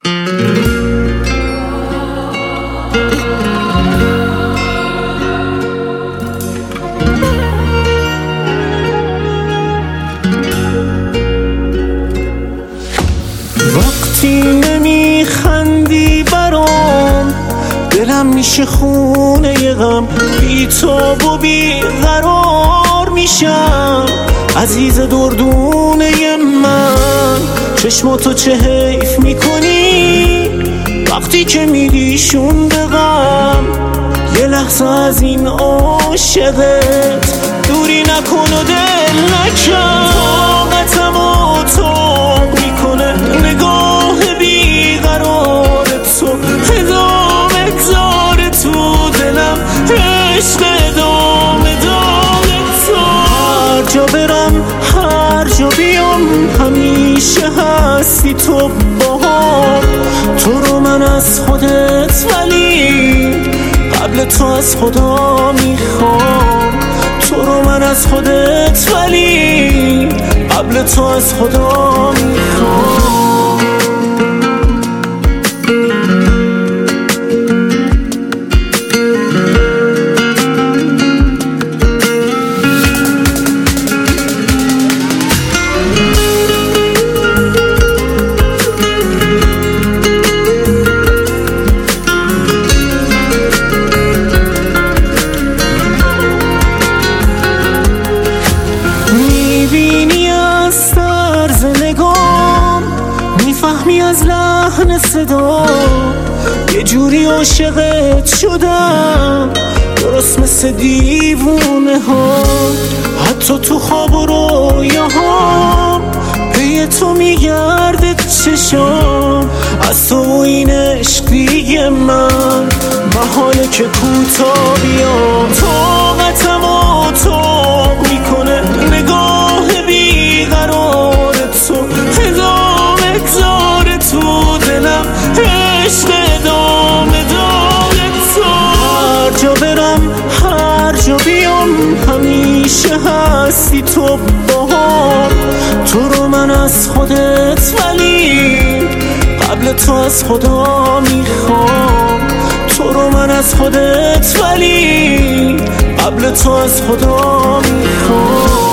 وقتی نمیخندی برام دلم میشه خونه غم، بی تاب و بی قرار میشم عزیز دردونه من. چشماتو چه حیف میکنی وقتی که میریشون به غم، یه لحظه از این عاشقت دوری نکن و دل نکن. طاقتم و طاق میکنه نگاه بیقرار تو، ادامه داره تو دلم عشق ادامه داره تو. هر جا برم هر جا بیام همیشه هستی تو باهام. تو رو من از خودت ولی قبل تو از خدا میخوام. تو رو من از خودت ولی قبل تو از خدا میخوام. میبینی از طرز نگام، میفهمی از لحن صدا، یه جوری عاشقت شدم درست مثل دیوونه ها. حتی تو خواب و رویاهام پی تو میگرده چشام. از تو و این عشق دیگه من محاله که کوتاه بیام. طاقتم و طاق میکنه نگاه بیقرار تو، ادامه داره تو دلم عشق ادامه داره تو. هر جا برم هر جا بیام همیشه هستی تو باهام. تو رو من از خودت ولی قبل تو از خدا میخوام. تو رو من از خودت ولی قبل تو از خدا میخوام.